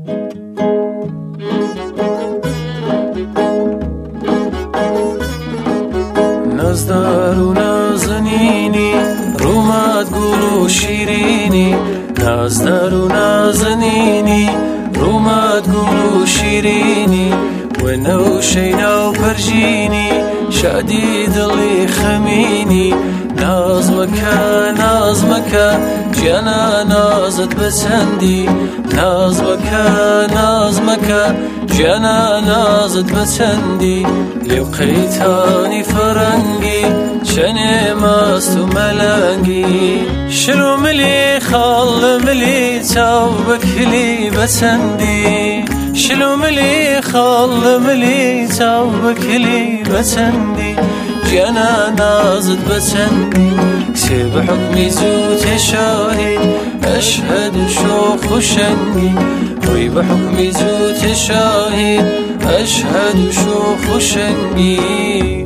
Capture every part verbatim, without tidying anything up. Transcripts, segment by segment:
نازدار و نازنینی رومات گل و شیرینی نازدار و نازنینی رومات گل و شیرینی ونو شینا و پرژینی شادی دڵی خەمینی ناز مەکە ناز مەکە گیانە نازت بەچەندی ناز مەکە ناز مەکە گیانە نازت بەچەندی لێو قەیتانی فەرەنگی چەنێ مەست و مەلەنگی شر و ملی خاڵ لە ملی چاو بەکلی بەچەندی شر و ملی خاڵ لە ملی چاو بەکلی بەچەندی گیانە نازت بەچەندی کسێ بە حوکمی زوو تێشاهید ئەشهەد و شۆخ و شەنگی وەی بە حوکمی زوو تێشاهید ئەشهەد و شۆخ و شەنگی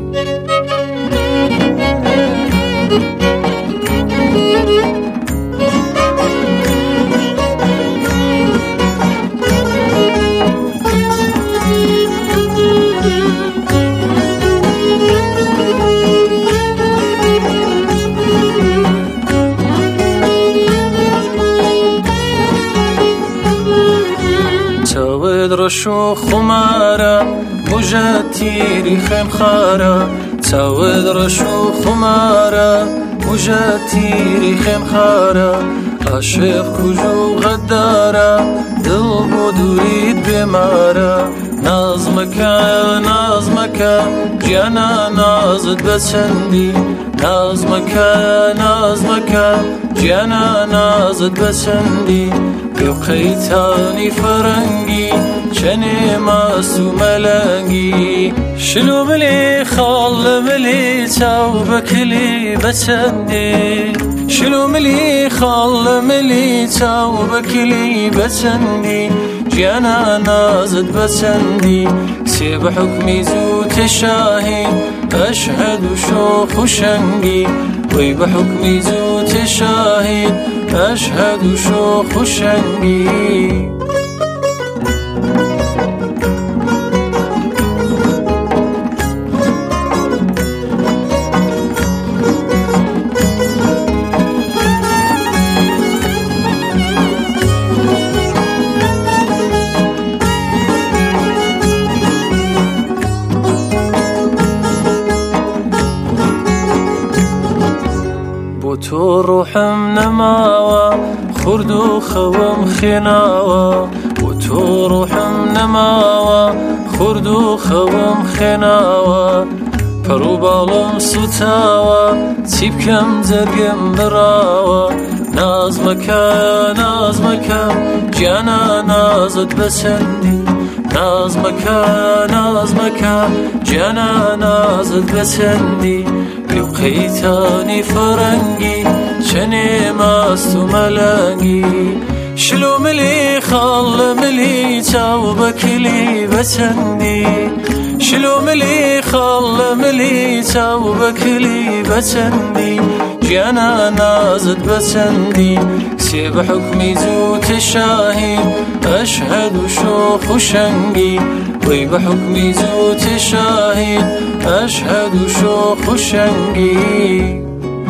چاوت ڕەش و خومارە موژە تیری خێمخارە چاوت ڕەش و خومارە موژە تیری خێمخارە عاشق کوژ و غەدارە دڵ بۆ دووریت بێمارە ناز مەکە ناز مەکە گیانە نازت بەچەندی ناز مەکە ناز مەکە گیانە نازت بەچەندی لێو قەیتانی فەرەنگی چەنێ مەست و مەلەنگی شل و ملی خاڵ لە ملی چاو بەکلی بەچەندی شل و ملی خاڵ لە ملی چاو بەکلی بەچەندی گیانە نازت بەچەندی کسێ بە حوکمی زوو تێشاهید ئەشهەد و شۆخ و شەنگی وەی بە حوکمی زوو تێشاهید ئەشهەد و شۆخ و شەنگی تۆ ڕۆحم نەماوە خورد و خەوم خێناوە بۆ تۆ ڕۆحم نەماوە خورد و خەوم خێناوە پەڕ و باڵم سوتاوە چی بکەم جەرگم بڕاوە ناز مەکە ناز مەکە گیانە نازت بەچەندی ناز مەکە ناز مەکە گیانە نازت بەچەندی لێو قەیتانی فەرەنگی چەنێ مەست و مەلەنگی شل و ملی خاڵ لە ملی چاو بەکلی بەچەندی شل و ملی خاڵ لە ملی چاو بەکلی بەچەندی گیانە نازت بەچەندی کسێ بە حوکمی زوو تێشاهید ئەشهەد و شۆخ و شەنگی وەی بە حوکمی زوو تێشاهید ئەشهەد و شۆخ و شەنگی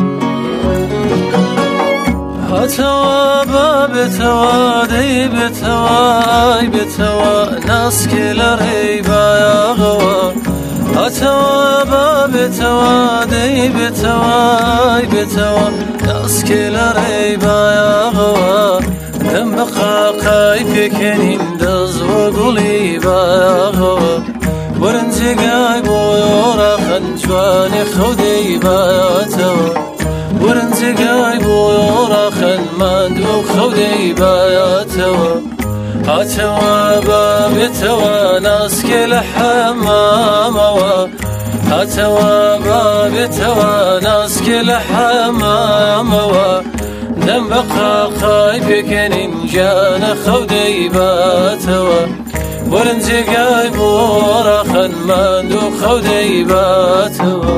هاتەوە بە بێتەوە دەی بێتەوە ئای بێتەوە ناسکێ لە ڕێی بایاغەوە هاتەوە بە بێتەوە دەی بێتەوە ئای بێتەوە ناسکێ لە ڕێی بایاغەوە دەم بە قاقای پێکەنین دەست بۆ گوڵی بایاغەوە وەرن جێگای بۆ یۆڕەخەن جوانێ خەودەی بایاتەوە وەرن جێگای بۆ یۆڕەخەن ماند و خەودەی بایاتەوە هاتەوە بە بێتەوە ناسکێ لە حەمامەوە هاتەوە بە بێتەوە ناسکێ لە حەمامەوە دەم بە قاقای پێکەنین گیانە خەودەی باتەوە وەرن جێگای بۆ ڕەخەن ماند و خەودەی باتەوە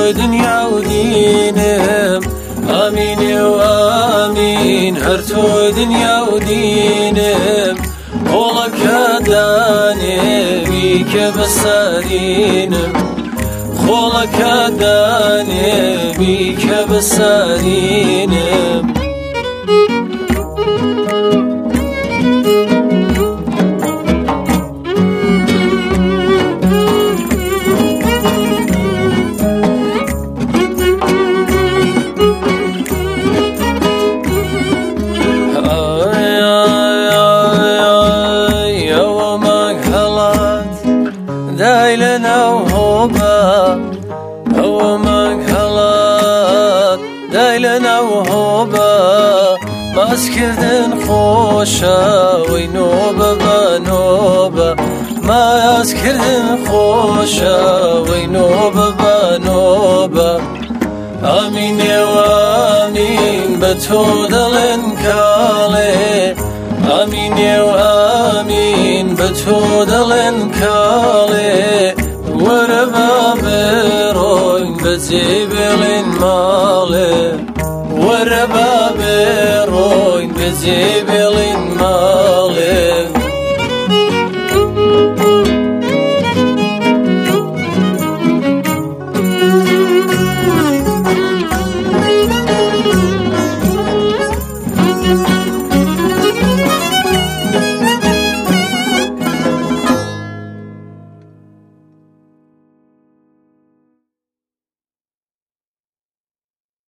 دنیا و دینم آمین و آمین هر تو دنیا و دینم خۆڵەکە دانێوی کە بەسارینم خۆڵەکە دانێوی کە بەسارینم دای لەناو هۆبە ئەوە مانگ هەڵات دای لەناو هۆبە ماسکردن خۆشە وەی نۆبە بە نۆبە ماسکردن خۆشە وەی نۆبە بە نۆبە ئامینێ و ئامین بە تۆ دەڵێن کاڵێ ئامینێ و ئامین بە تۆ دەڵێن کاڵێ وەرە با بێڕۆین بەجێ بێڵێن ماڵێ وەرە با بێڕۆین بەجێ بێڵێن